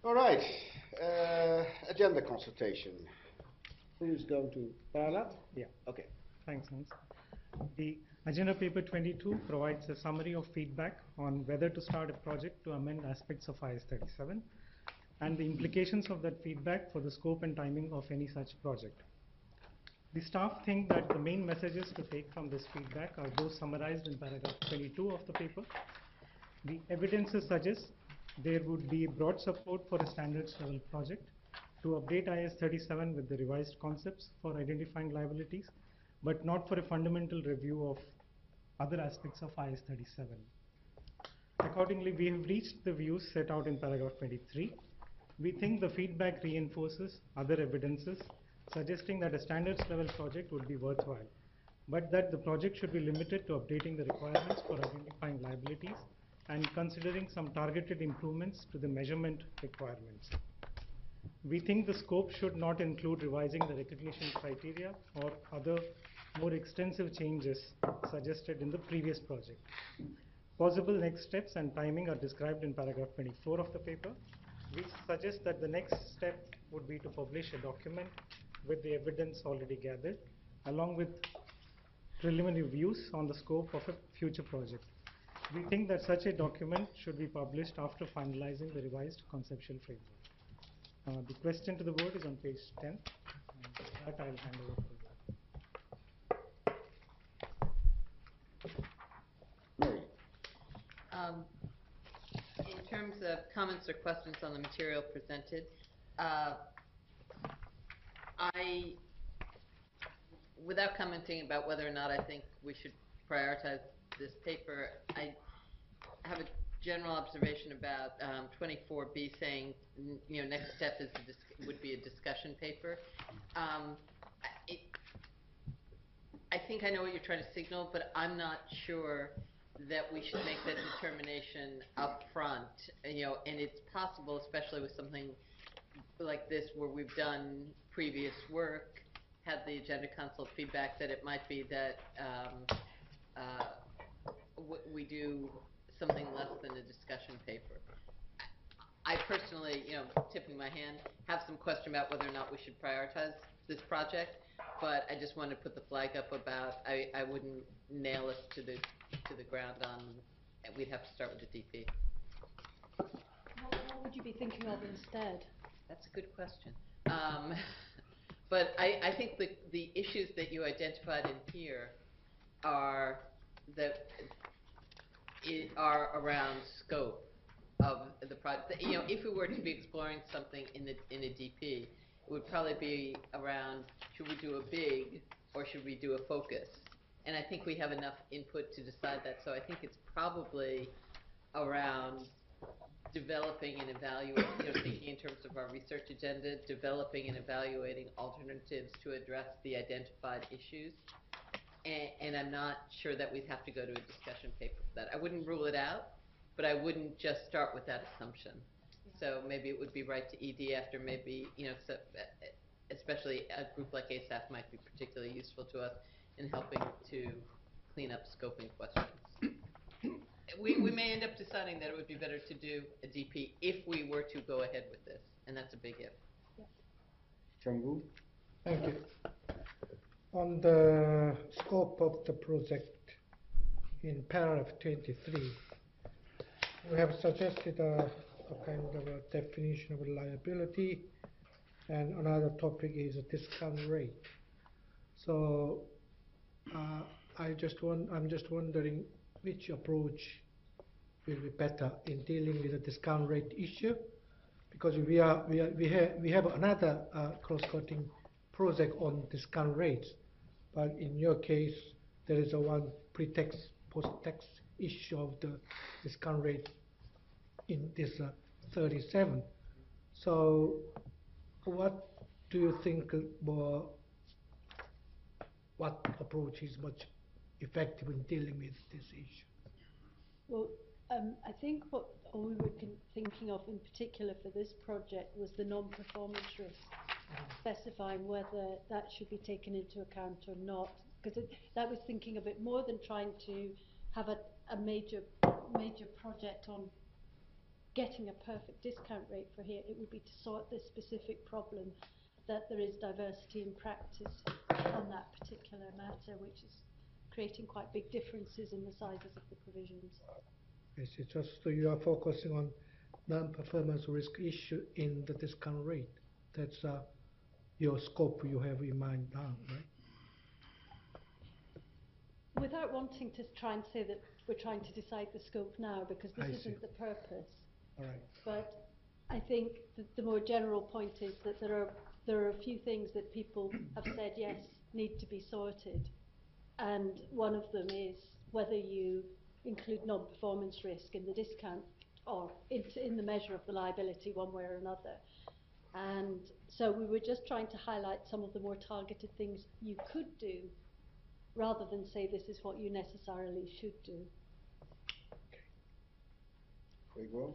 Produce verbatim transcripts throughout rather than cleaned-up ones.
All right, uh, agenda consultation. Who's going to Prahlad? Yeah. Okay. Thanks, Hans. The agenda paper twenty-two provides a summary of feedback on whether to start a project to amend aspects of I S thirty-seven and the implications of that feedback for the scope and timing of any such project. The staff think that the main messages to take from this feedback are those summarized in paragraph twenty-two of the paper. The evidences suggest there would be broad support for a standards level project to update I S thirty-seven with the revised concepts for identifying liabilities, but not for a fundamental review of other aspects of I S thirty-seven. Accordingly, we have reached the views set out in paragraph twenty-three. We think the feedback reinforces other evidences suggesting that a standards level project would be worthwhile, but that the project should be limited to updating the requirements for identifying liabilities and considering some targeted improvements to the measurement requirements. We think the scope should not include revising the recognition criteria or other more extensive changes suggested in the previous project. Possible next steps and timing are described in paragraph twenty-four of the paper. We suggest that the next step would be to publish a document with the evidence already gathered, along with preliminary views on the scope of a future project. We think that such a document should be published after finalizing the revised conceptual framework. Uh, the question to the board is on page ten. And that I'll hand over to the board. Mary. Um, in terms of comments or questions on the material presented, uh, I, without commenting about whether or not I think we should prioritize this paper, I have a general observation about um, twenty-four B saying, you know, next step is a dis would be a discussion paper. Um, it, I think I know what you're trying to signal, but I'm not sure that we should make that determination up front. You know, and it's possible, especially with something like this where we've done previous work, had the agenda consult feedback, that it might be that um, uh, w we do something less than a discussion paper. I personally, you know, tipping my hand, have some question about whether or not we should prioritize this project, but I just want to put the flag up about I, I wouldn't nail us to the to the ground on. We'd have to start with the D P. What, what would you be thinking of instead? That's a good question. Um, but I, I think the the issues that you identified in here are that it are around scope of the project. You know, if we were to be exploring something in the in a D P, it would probably be around, should we do a big or should we do a focus? And I think we have enough input to decide that. So I think it's probably around developing and evaluating, you know, thinking in terms of our research agenda, developing and evaluating alternatives to address the identified issues. And, and I'm not sure that we'd have to go to a discussion paper for that. I wouldn't rule it out, but I wouldn't just start with that assumption. Yeah. So maybe it would be right to E D after maybe, you know, so, especially a group like A S A F might be particularly useful to us in helping to clean up scoping questions. we, we may end up deciding that it would be better to do a D P if we were to go ahead with this, and that's a big if. Yeah. Changu? Thank you. On the scope of the project in paragraph twenty-three, we have suggested a, a kind of a definition of liability, and another topic is a discount rate. So uh, I just want, I'm just wondering which approach will be better in dealing with the discount rate issue, because we are we are, we have we have another uh, cross-cutting project on discount rates. But in your case, there is a one pre-tax, post-tax issue of the discount rate in this uh, thirty-seven. So, what do you think? Uh, what approach is much effective in dealing with this issue? Well, um, I think what we were thinking of in particular for this project was the non-performance risk. Specifying whether that should be taken into account or not, because that was thinking of it more than trying to have a, a major major project on getting a perfect discount rate for here. It would be to sort this specific problem that there is diversity in practice on that particular matter, which is creating quite big differences in the sizes of the provisions. Is it just so you are focusing on non-performance risk issue in the discount rate? That's uh, your scope you have in mind now, right? Without wanting to try and say that we're trying to decide the scope now, because this I isn't see. the purpose. All right. But I think that the more general point is that there are there are a few things that people have said yes need to be sorted, and one of them is whether you include non-performance risk in the discount or in, in the measure of the liability one way or another. And so we were just trying to highlight some of the more targeted things you could do, rather than say this is what you necessarily should do. Wigwam?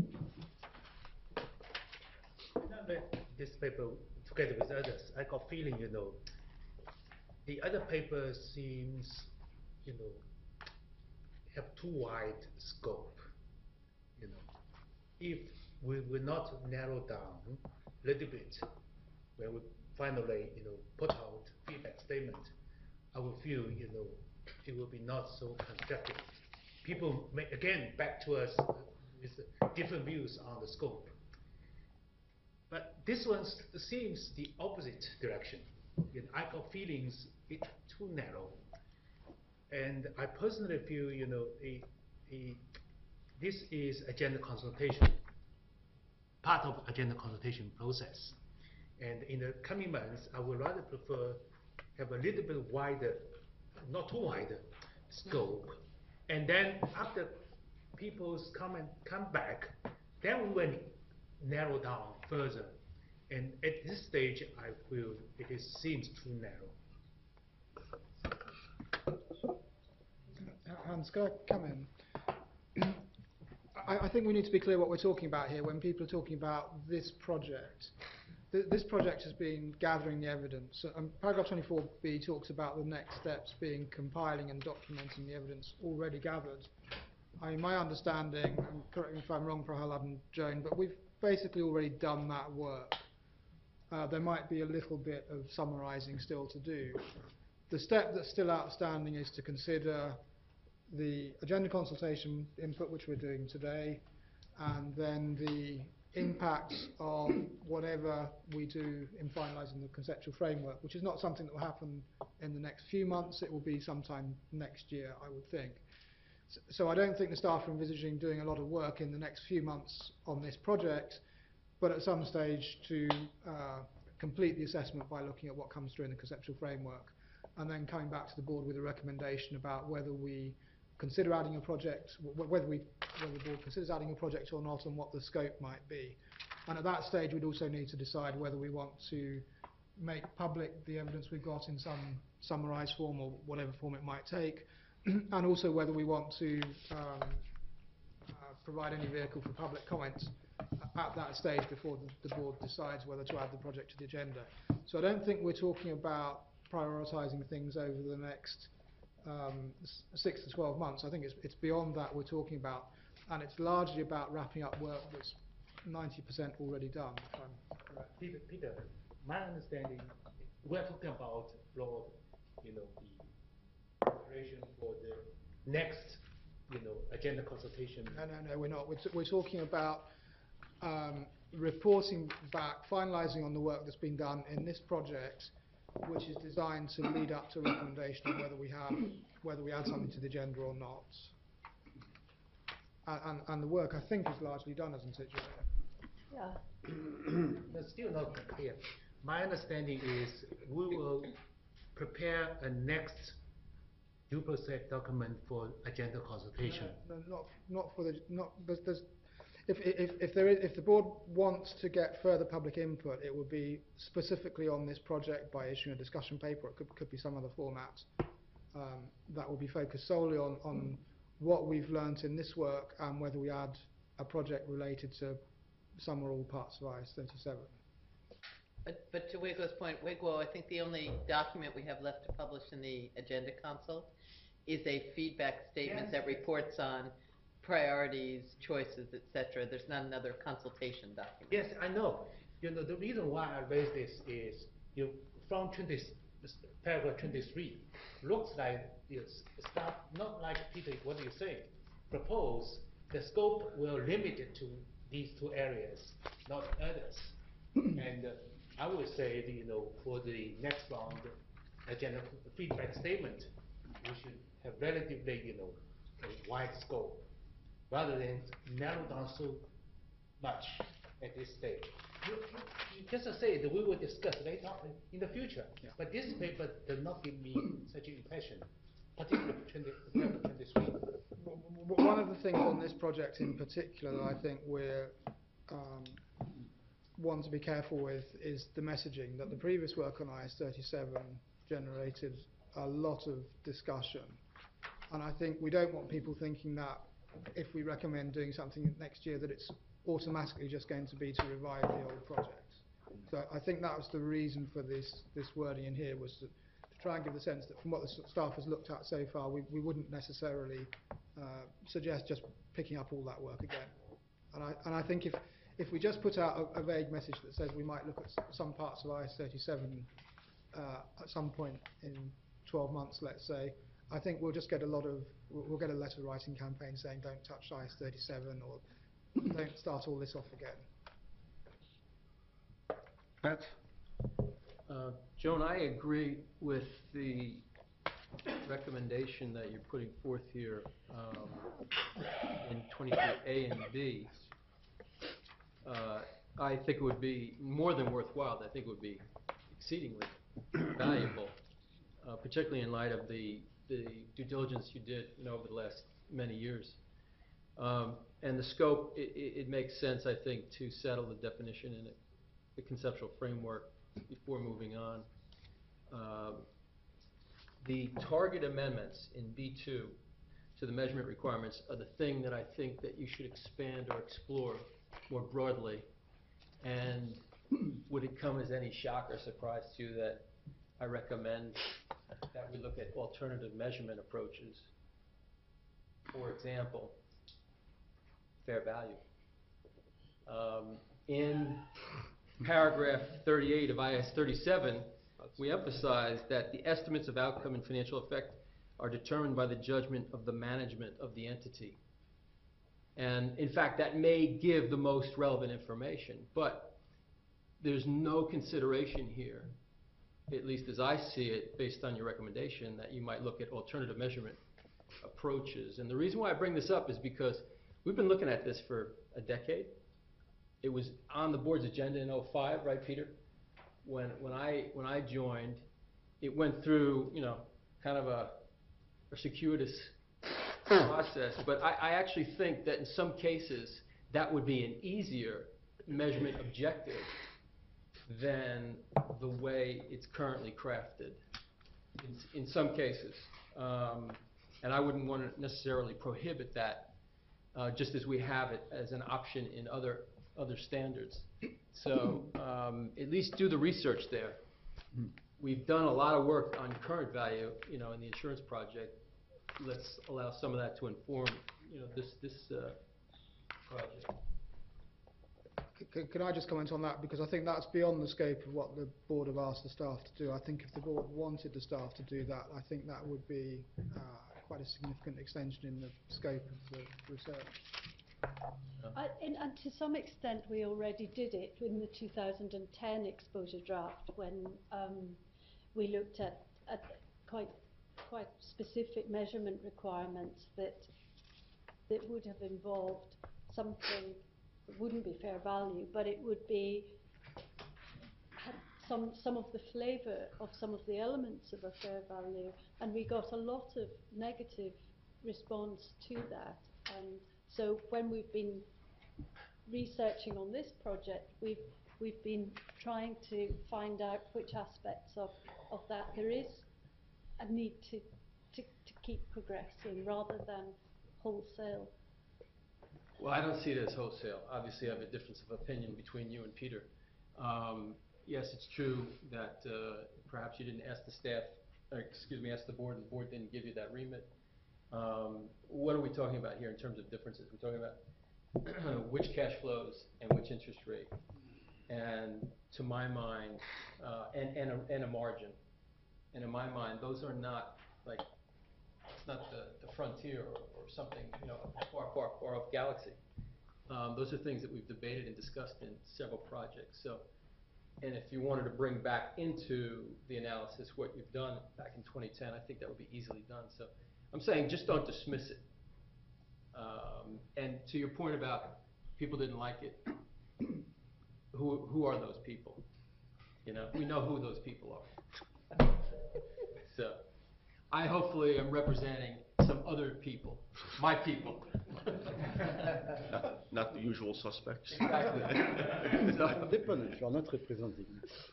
When I read this paper together with others, I got feeling, you know, the other paper seems, you know, have too wide scope. You know, if we will not narrow down a little bit, when we finally, you know, put out feedback statement, I will feel, you know, it will be not so constructive. People may, again, back to us with different views on the scope. But this one seems the opposite direction. You know, I got feelings it's too narrow. And I personally feel, you know, a, a, this is agenda consultation, part of agenda consultation process. And in the coming months, I would rather prefer have a little bit wider, not too wide scope. And then after people's comment come back, then we will narrow down further. And at this stage, I feel it is, seems too narrow. Hans, can I come in? I, I think we need to be clear what we're talking about here when people are talking about this project. Th this project has been gathering the evidence. Um, paragraph twenty-four B talks about the next steps being compiling and documenting the evidence already gathered. I mean, my understanding, and correct me if I'm wrong, Prahalad and Joan, but we've basically already done that work. Uh, there might be a little bit of summarising still to do. The step that's still outstanding is to consider the agenda consultation input, which we're doing today, and then the impacts of whatever we do in finalising the conceptual framework, which is not something that will happen in the next few months. It will be sometime next year, I would think. So, so I don't think the staff are envisaging doing a lot of work in the next few months on this project, but at some stage to uh, complete the assessment by looking at what comes through in the conceptual framework, and then coming back to the board with a recommendation about whether we consider adding a project, whether we, whether the board considers adding a project or not, and what the scope might be. And at that stage, we'd also need to decide whether we want to make public the evidence we've got in some summarised form or whatever form it might take, and also whether we want to um, uh, provide any vehicle for public comments at that stage before the, the board decides whether to add the project to the agenda. So I don't think we're talking about prioritising things over the next um, six to twelve months. I think it's, it's beyond that we're talking about, and it's largely about wrapping up work that's ninety percent already done, if I'm correct. Peter, Peter, my understanding, we're talking about broad, you know, the preparation for the next, you know, agenda consultation. No, no, no, we're not. We're, t we're talking about um, reporting back, finalising on the work that's been done in this project, which is designed to lead up to a recommendation of whether we have, whether we add something to the agenda or not. And, and, and the work, I think, is largely done, isn't it, Julia? Yeah. That's still not clear. My understanding is we will prepare a next due process document for agenda consultation. No, no, not, not for the, not, there's, there's, if, if, if, there is, if the board wants to get further public input, it would be specifically on this project by issuing a discussion paper. It could, could be some other format. Um, that will be focused solely on, on what we've learnt in this work and whether we add a project related to some or all parts of I S thirty-seven. But, but to Wigwo's point, Wigwo, I think the only document we have left to publish in the agenda consult is a feedback statement Yes. that reports on priorities, choices, et cetera. There's not another consultation document. Yes, I know. You know, the reason why I raise this is, you, from twenty, paragraph twenty-three, looks like it's, it's not, not like Peter, what do you say? Propose, the scope will limit it to these two areas, not others. And uh, I would say, that, you know, for the next round, agenda feedback statement, we should have relatively, you know, a wide scope, rather than narrow down so much at this stage. You, you, you just say that we will discuss later on in the future, Yeah. but this paper does not give me such an impression, particularly paragraph twenty-three. W- w- One of the things on this project in particular that I think we're um, want to be careful with is the messaging. That the previous work on I S thirty-seven generated a lot of discussion, and I think we don't want people thinking that if we recommend doing something next year that it's automatically just going to be to revive the old project. So I think that was the reason for this this wording in here, was to, to try and give the sense that from what the s- staff has looked at so far, we, we wouldn't necessarily uh, suggest just picking up all that work again. And I, and I think if, if we just put out a, a vague message that says we might look at s- some parts of I S thirty-seven uh, at some point in twelve months, let's say, I think we'll just get a lot of, we'll, we'll get a letter writing campaign saying don't touch I S thirty-seven, or don't start all this off again. Pat? Uh, Joan, I agree with the recommendation that you're putting forth here um, in twenty-three A and B. Uh, I think it would be more than worthwhile. I think it would be exceedingly valuable, uh, particularly in light of the, the due diligence you did, you know, over the last many years. Um, and the scope, it, it, it makes sense, I think, to settle the definition in it, the conceptual framework before moving on. Um, the target amendments in B two to the measurement requirements are the thing that I think that you should expand or explore more broadly. And would it come as any shock or surprise to you that I recommend that we look at alternative measurement approaches? For example, fair value. Um, in paragraph thirty-eight of I S thirty-seven, we emphasize that the estimates of outcome and financial effect are determined by the judgment of the management of the entity. And in fact, that may give the most relevant information, but there's no consideration here, at least as I see it, based on your recommendation, that you might look at alternative measurement approaches. And the reason why I bring this up is because we've been looking at this for a decade. It was on the board's agenda in oh five, right, Peter? When when I when I joined, it went through, you know, kind of a, a circuitous process. But I, I actually think that in some cases that would be an easier measurement objective than the way it's currently crafted. In, in some cases, um, and I wouldn't want to necessarily prohibit that, uh, just as we have it as an option in other other standards. So um, at least do the research there. We've done a lot of work on current value, you know, in the insurance project. Let's allow some of that to inform, you know, this this uh, project. C- c- Can I just comment on that? Because I think that's beyond the scope of what the board have asked the staff to do. I think if the board wanted the staff to do that, I think that would be uh, quite a significant extension in the scope of the research. I, and, and to some extent, we already did it in the two thousand ten exposure draft when um, we looked at, at quite quite specific measurement requirements that that would have involved something that wouldn't be fair value, but it would be had some some of the flavour of some of the elements of a fair value, and we got a lot of negative response to that. And so when we've been researching on this project, we've we've been trying to find out which aspects of, of that there is a need to, to, to keep progressing rather than wholesale. Well, I don't see it as wholesale. Obviously, I have a difference of opinion between you and Peter. Um, yes, it's true that uh, perhaps you didn't ask the staff, or excuse me, ask the board, and the board didn't give you that remit. Um, what are we talking about here in terms of differences? We're talking about which cash flows and which interest rate. And to my mind, uh, and, and, a, and a margin. And in my mind, those are not like, it's not the, the frontier or, or something, you know, far, far, far off galaxy. Um, those are things that we've debated and discussed in several projects. So, and if you wanted to bring back into the analysis what you've done back in twenty ten, I think that would be easily done. So I'm saying just don't dismiss it. Um, and to your point about people didn't like it, who, who are those people? You know, we know who those people are. So I hopefully am representing some other people, my people. Not, not the usual suspects. Exactly. Independent, you are not representing.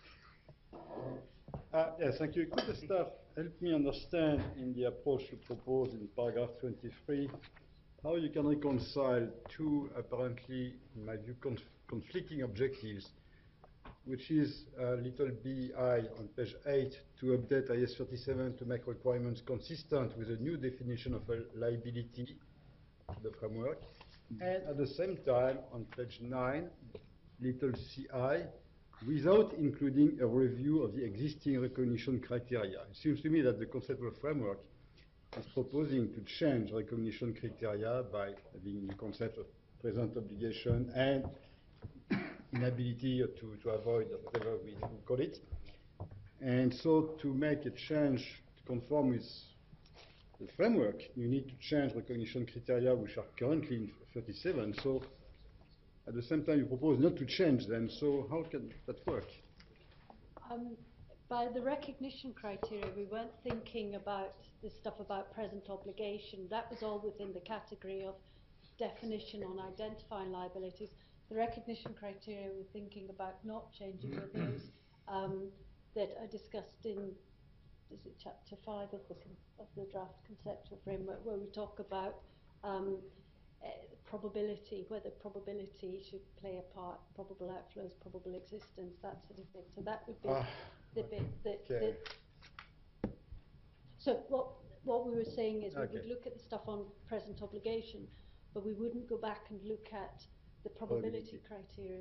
Uh, yes, thank you. Could the staff help me understand in the approach you propose in paragraph twenty-three how you can reconcile two apparently, in my view, conf conflicting objectives, which is uh, little b I on page eight to update I S thirty-seven to make requirements consistent with a new definition of a liability, the framework, and at the same time on page nine, little ci, without including a review of the existing recognition criteria. It seems to me that the conceptual framework is proposing to change recognition criteria by having the concept of present obligation and inability to, to avoid whatever we call it. And so to make a change to conform with the framework, you need to change recognition criteria which are currently in thirty-seven. So at the same time you propose not to change them. So how can that work? Um, by the recognition criteria, we weren't thinking about the stuff about present obligation. That was all within the category of definition on identifying liabilities. The recognition criteria we're thinking about not changing were those um, that are discussed in, is it chapter five of the, of the draft conceptual framework, where we talk about um, uh, probability, whether probability should play a part, probable outflows, probable existence, that sort of thing. So that would be Ah, the bit that, okay. that. So what what we were saying is we Okay. would look at the stuff on present obligation, but we wouldn't go back and look at the probability criteria.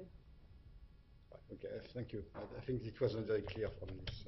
Okay, thank you. I, I think it wasn't very clear from this.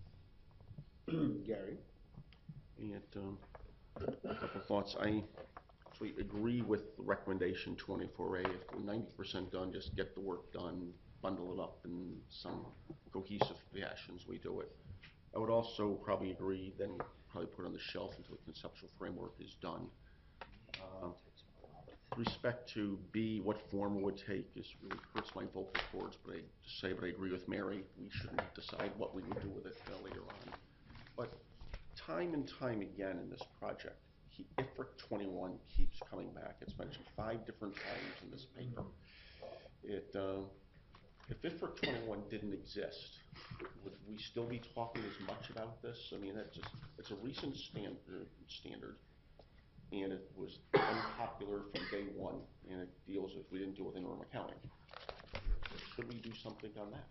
Uh, Gary? And um, a couple thoughts. I actually agree with the recommendation twenty-four A. If we're ninety percent done, just get the work done, bundle it up in some cohesive fashions, we do it. I would also probably agree, then probably put it on the shelf until the conceptual framework is done. Uh, with respect to B, what form it would take is really hurts my vocal cords, but I just say, but I agree with Mary. We shouldn't decide what we would do with it uh, later on. But time and time again in this project, he, I F R C twenty-one keeps coming back. It's mentioned five different times in this paper. It, uh, if I F R C twenty-one didn't exist, would we still be talking as much about this? I mean, that's just, it's a recent stand, uh, standard, and it was unpopular from day one, and it deals with, we didn't deal with interim accounting. Should we do something on that?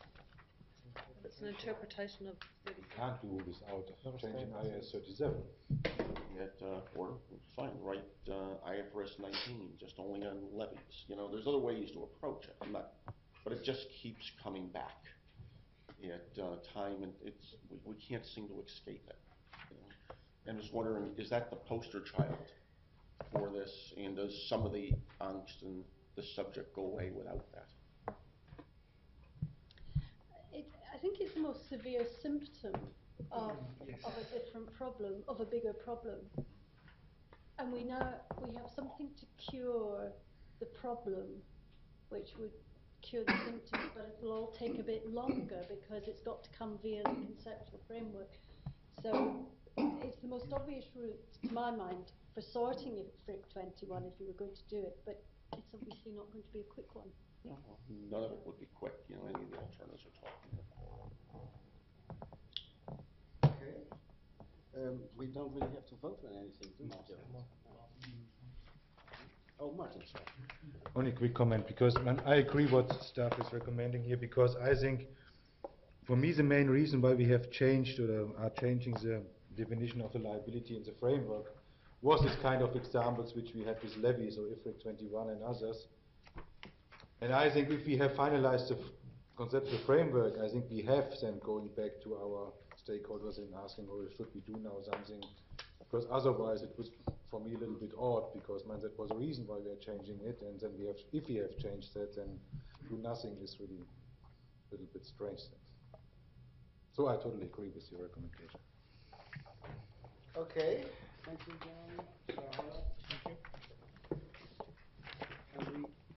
It's an interpretation of You can't do without changing I S thirty-seven. It, uh, or, fine, write uh, I F R S nineteen, just only on levies. You know, there's other ways to approach it. I'm not, but it just keeps coming back. At uh, time, and it's we, we can't seem to escape it. You know? And I was wondering, is that the poster child for this? And does some of the angst and the subject go away without that? It, I think it's the most severe symptom of, Yes. of a different problem, of a bigger problem. And we now, we have something to cure the problem, which would cure the symptoms, but it will all take a bit longer because it's got to come via the conceptual framework. So it's the most obvious route, to my mind, for sorting F R C twenty-one if you were going to do it, but it's obviously not going to be a quick one. No, none of it would be quick, you know, any of the alternatives we're talking about. Okay. Um, we don't really have to vote on anything, do we? Oh, Martin, sorry. Only a quick comment, because man, I agree what staff is recommending here, because I think, for me, the main reason why we have changed or are changing the definition of the liability in the framework was this kind of examples which we had with levies or I F R I C twenty-one and others. And I think if we have finalized the f- conceptual framework, I think we have then going back to our stakeholders and asking, oh, should we do now something? Because otherwise it was for me a little bit odd, because man, that was a reason why we are changing it, and then we have, if we have changed that, then do nothing is really a little bit strange. So I totally agree with your recommendation. Okay, thank you, John. Sarah?